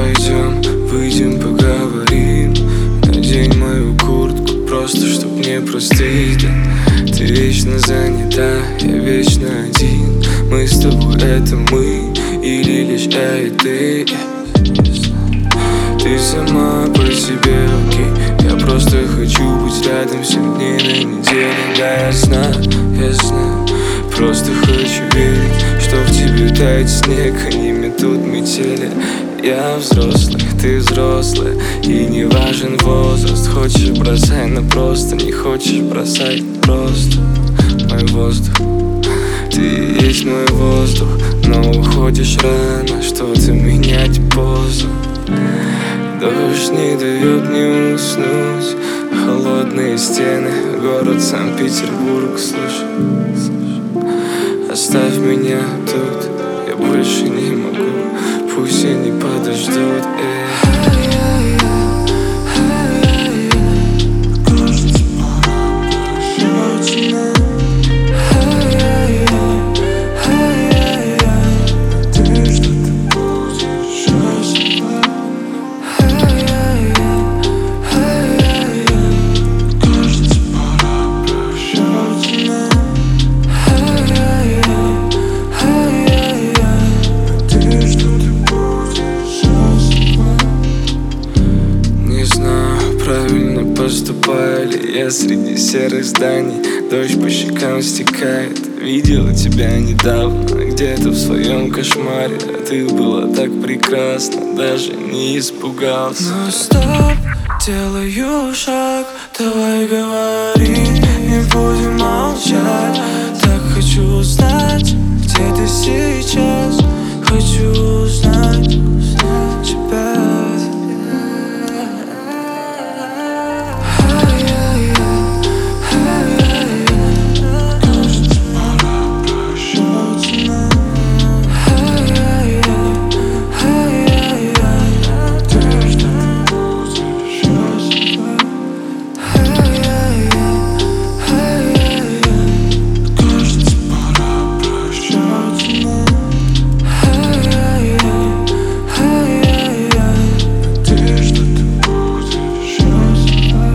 Пойдем, выйдем, поговорим. Надень мою куртку, просто чтоб не простыть. Да. Ты вечно занята, я вечно один. Мы с тобой это мы, или лишь я и ты. Ты сама по себе окей. Я просто хочу быть рядом 7 дней на неделе. Да, я знаю, просто хочу верить, что в тебе тает снег, а не метут метели. Я взрослый, ты взрослая, и не важен возраст. Хочешь бросай, но просто не хочешь бросать. Просто мой воздух, ты и есть мой воздух. Но уходишь рано, что-то менять поздно. Дождь не дает мне уснуть. Холодные стены, город Санкт-Петербург. Слушай, оставь меня тут, я больше не могу. Пусть они подождут. Кажется, пора прощаться нам. Надеюсь, что ты будешь счастлива. Кажется, пора прощаться нам. Надеюсь, что ты будешь счастлива. Не знаю, правильно поступаю ли я среди серых зданий. Дождь по щекам стекает. Видела тебя недавно, где-то в своем кошмаре. А ты была так прекрасна, даже не испугался. Но стоп, делаю шаг, давай говори, не будем молчать. Так хочу узнать, где ты сейчас. Хочу узнать тебя. Кажется, пора прощаться нам. Надеюсь, что ты будешь счастлива. Кажется, пора прощаться нам. Надеюсь, что ты будешь счастлива.